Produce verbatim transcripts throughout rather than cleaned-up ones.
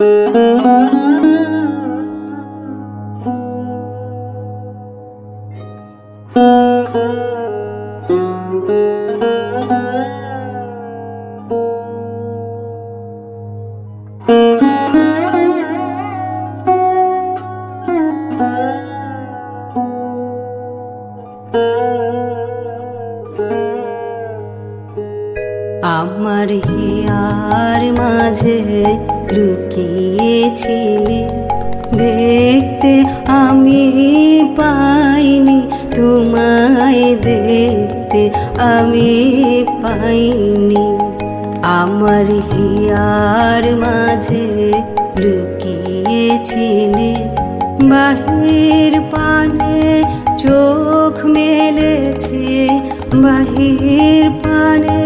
আমার হিয়ার মাঝে লুকিয়েছিলে, দেখতে আমি পাইনি তোমায়, দেখতে আমি পাইনি। আমার হিয়ার মাঝে লুকিয়েছিলে, বাহির পানে চোখ মেলেছে, বাহির পানে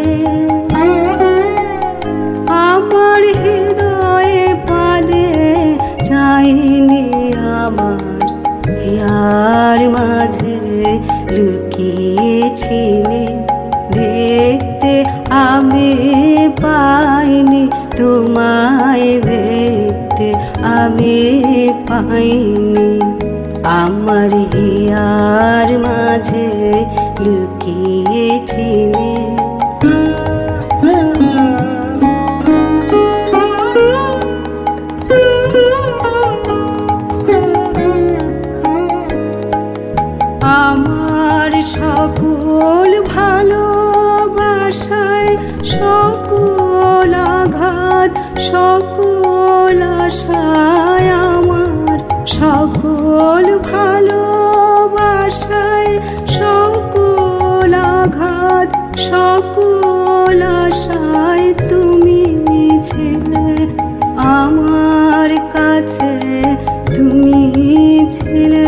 আমার হৃদয়ে পানে চাইনি। আমার হিয়ার মাঝে লুকিয়েছিলে, দেখতে আমি পাইনি তোমায়, দেখতে আমি পাইনি। আমার হিয়ার মাঝে লুকিয়েছিলে। আমার সকল ভালোবাসায়, সকল আঘাত, সকল আশায়, আমার সকল ভালোবাসায়, সকল আঘাত, সকল আশায় তুমি ছিলে আমার কাছে, তুমি ছিলে।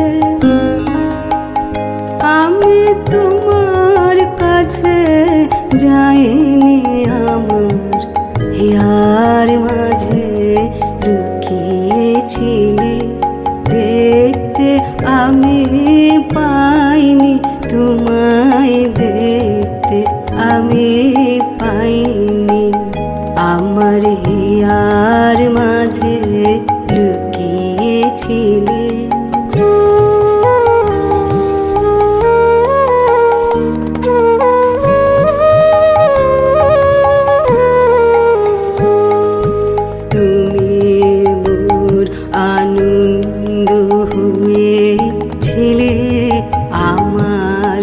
আমি তোমার কাছে যাইনি, আমার হিয়ার মাঝে লুকিয়েছিলে, দেখতে আমি পাইনি তোমায়, দেখতে আমি পাইনি। আমার হিয়ার মাঝে লুকিয়েছিলে। আনন্দ হয়েছিলে আমার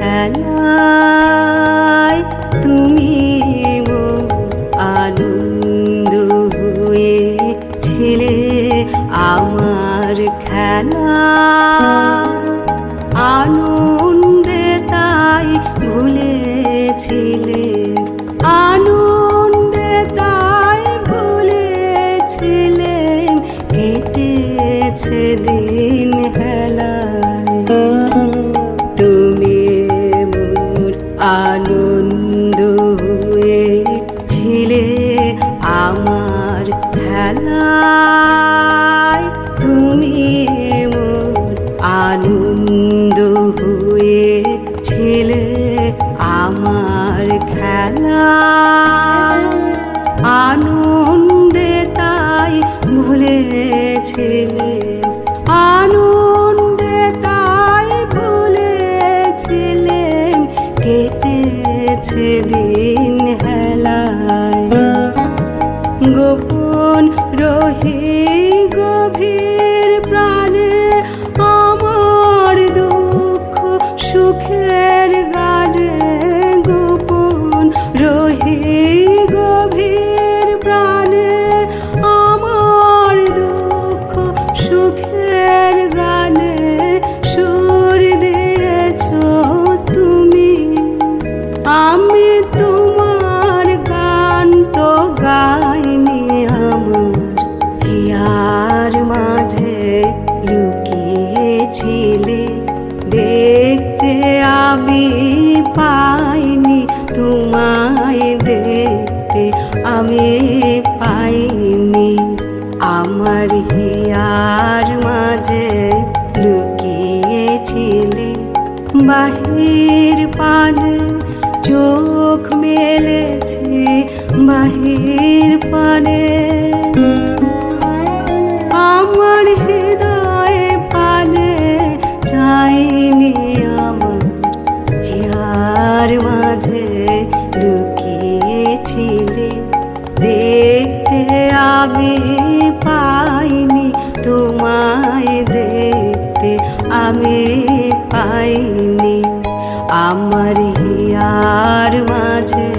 খেলায়, তুমি মোর আনন্দ হয়েছিলে আমার খেলায়। আনন্দে তাই ভুলেছিলে, আনন্দে তাই ভুলেছিলে, কেটেছে দিন হেলায়। তুমি মোর আনন্দ হয়েছিলে আমার খেলায়, তুমি মোর আনন্দ হয়েছিলে আমার খেলায়। আনন্দে তাই ভুলেছিলে, আনন্দে তাই ভুলেছিলে, কেটেছে দিন হেলায়। গোপন রহি গভীর প্রাণে আমার দুঃখ সুখের গানে, গোপন রহি গভীর প্রাণে আমার দুঃখ সুখের গানে সুর দিয়েছ তুমি। আমি তোমার গান তো গাইনি, আমার মাঝে